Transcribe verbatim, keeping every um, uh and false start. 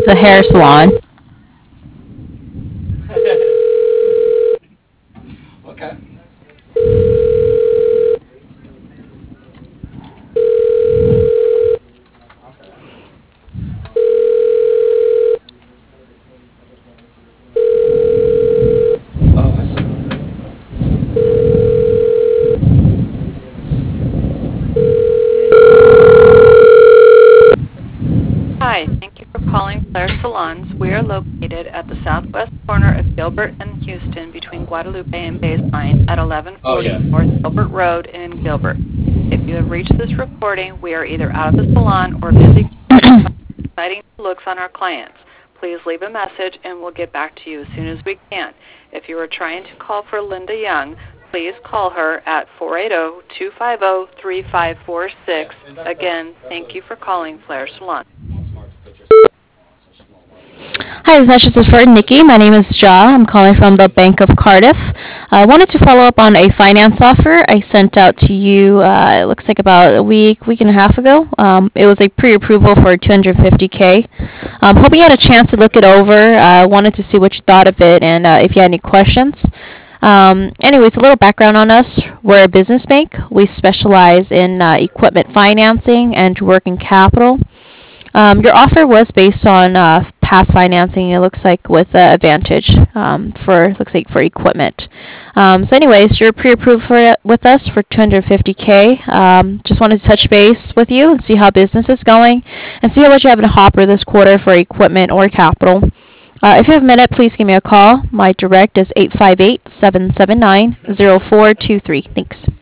is a hair salon. Okay. Oh, I see. Hi, thank you for calling Claire Salons. We are located at the southwest corner of Gilbert and Houston between Guadalupe and Baseline at eleven Oh, forty yeah. North Gilbert Road in Gilbert. If you have reached this recording, we are either out of the salon or busy providing looks on our clients. Please leave a message and we'll get back to you as soon as we can. If you are trying to call for Linda Young, please call her at four eight zero, two five zero, three five four six. Again, thank you for calling Claire Salon. Hi, this message is for Nikki. My name is Ja. I'm calling from the Bank of Cardiff. I wanted to follow up on a finance offer I sent out to you, uh, it looks like about a week, week and a half ago. Um, it was a pre-approval for two hundred fifty K. Um, hoping you had a chance to look it over. I uh, wanted to see what you thought of it and uh, if you had any questions. Um, anyways, a little background on us. We're a business bank. We specialize in uh, equipment financing and working capital. Um, your offer was based on uh, past financing. It looks like with uh, Advantage um, for looks like for equipment. Um, so, anyways, you're pre-approved for it with us for two hundred fifty K. Um, just wanted to touch base with you and see how business is going, and see what you have in a hopper this quarter for equipment or capital. Uh, if you have a minute, please give me a call. My direct is eight five eight, seven seven nine, zero four two three. Thanks.